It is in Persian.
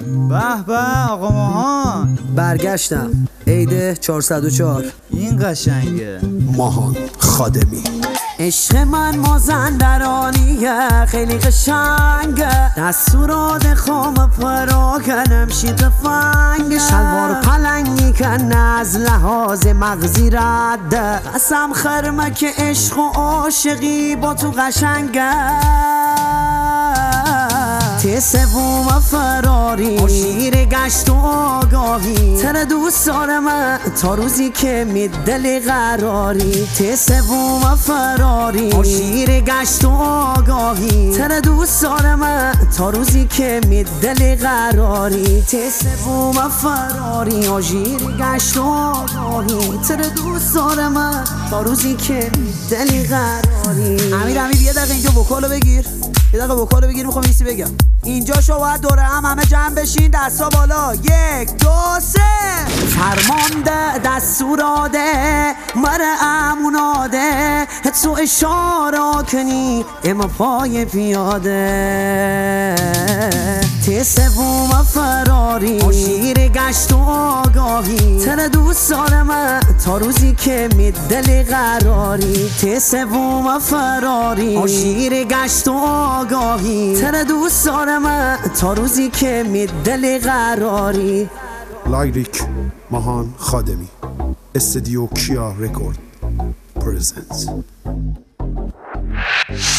به به آقا ماهان، برگشتم. عید 404. این قشنگه. ماهان خادمی. عشق من مازندرانیه، خیلی قشنگه. دستورات خام پراکنم شی تفنگه. شلوار پلنگی کن از لحاظ مغزی رده. قسم خرمه که عشق و عاشقی با تو قشنگه. ته سوم فراری، شیر گشت و آگاهی. تر دوست دارم تا روزی که می دل قراری. ته سوم فراری، شیر گشت و آگاهی. تر دوست دارم تا روزی که می دل قراری. ته سوم فراری، شیر گشت و آگاهی. تر دوست دارم تا روزی که می دل قراری. امیر یه دقیقه اینجا وکالو بگیر. یه دقیقه وکالو بگیر، میخوام ایسی بگم. اینجا شو باید دوره همه جمع بشین، دستا بالا. 1 2 3. فرمانده دستوراده مره اموناده. تو اشاره کنی اما پای پیاده. ته سوم فراری، شیر گشت و آگاهی. تر دوست دارم تا روزی که می دل قراری. ته سوم فراری، شیر گشت و آگاهی. تر دوست دارم تا روزی که می دل قراری. لایریک ماهان خادمی. استودیو کیا رکورد پرزنت.